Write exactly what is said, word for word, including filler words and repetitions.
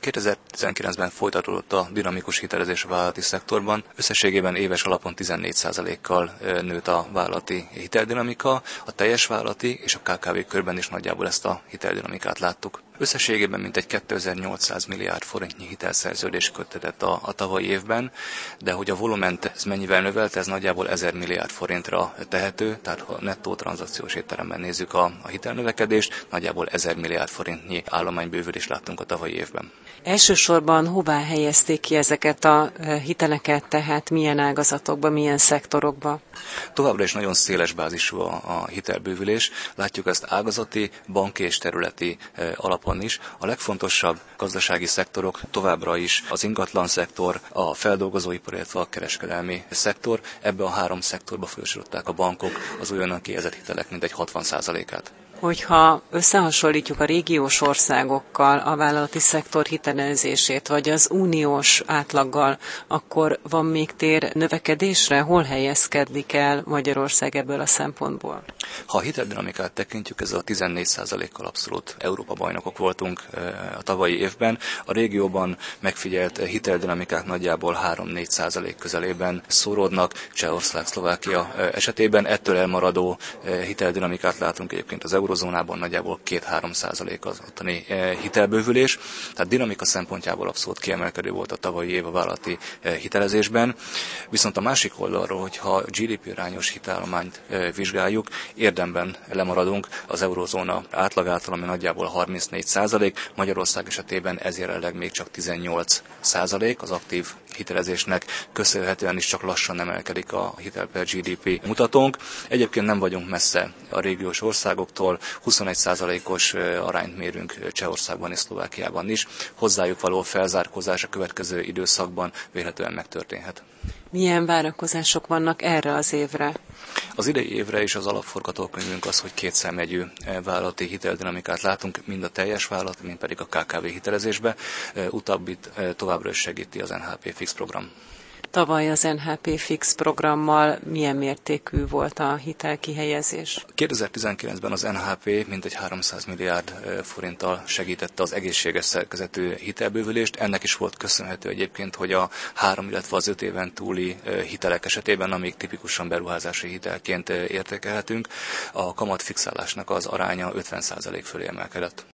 kétezer-tizenkilencben folytatódott a dinamikus hitelezés a vállalati szektorban. Összességében éves alapon tizennégy százalékkal nőtt a vállalati hiteldinamika, a teljes vállalati és a ká ká vé körben is nagyjából ezt a hiteldinamikát láttuk. Összességében mintegy kétezer-nyolcszáz milliárd forintnyi hitelszerződés köttetett a, a tavalyi évben, de hogy a volument ez mennyivel növelte, ez nagyjából ezer milliárd forintra tehető, tehát ha nettó tranzakciós étteremben nézzük a, a hitelnövekedést, nagyjából ezer milliárd forintnyi állománybővülést láttunk a tavalyi évben. Elsősorban hová helyezték ki ezeket a hiteleket, tehát milyen ágazatokba, milyen szektorokba? Továbbra is nagyon széles bázisú a, a hitelbővülés. Látjuk ezt ágazati, banki és területi alapon is. A legfontosabb gazdasági szektorok továbbra is az ingatlan szektor, a feldolgozóipar, illetve a kereskedelmi szektor. Ebbe a három szektorba folyosították a bankok az újonnan kihelyezett hitelek mintegy hatvan százalékát. Hogyha összehasonlítjuk a régiós országokkal a vállalati szektor hitelezését, vagy az uniós átlaggal, akkor van még tér növekedésre? Hol helyezkedik el Magyarország ebből a szempontból? Ha a hiteldinamikát tekintjük, ezzel a tizennégy százalékkal abszolút Európa bajnokok voltunk a tavalyi évben. A régióban megfigyelt hiteldinamikák nagyjából három-négy százalék közelében szóródnak, Csehország, Szlovákia esetében. Ettől elmaradó hiteldinamikát látunk egyébként az eurozónában, nagyjából két-három százalék az ottani hitelbővülés. Tehát dinamika szempontjából abszolút kiemelkedő volt a tavalyi év a vállalati hitelezésben. Viszont a másik oldalról, hogyha gé dé pé arányos hitelállományt vizsgáljuk, érdemben lemaradunk az eurozóna átlagától, ami nagyjából harmincnégy százalék, Magyarország esetében ez jelenleg még csak tizennyolc százalék, az aktív hitelezésnek köszönhetően is csak lassan emelkedik a hitel per gé dé pé mutatónk. Egyébként nem vagyunk messze a régiós országoktól, huszonegy százalékos arányt mérünk Csehországban és Szlovákiában is. Hozzájuk való felzárkózás a következő időszakban vélhetően megtörténhet. Milyen várakozások vannak erre az évre? Az idei évre is az alapforgatókönyvünk az, hogy kétszámjegyű vállalati hiteldinamikát látunk, mind a teljes vállalat, mind pedig a ká ká vé hitelezésbe. Utóbbit továbbra is segíti az en há pé Fix program. Tavaly az en há pé Fix programmal milyen mértékű volt a hitelkihelyezés? kétezer-tizenkilencben az en há pé mintegy háromszáz milliárd forinttal segítette az egészséges szerkezetű hitelbővülést. Ennek is volt köszönhető egyébként, hogy a három, illetve az öt éven túli hitelek esetében, amik tipikusan beruházási hitelként értékelhetünk, a kamatfixálásnak az aránya ötven százalék fölé emelkedett.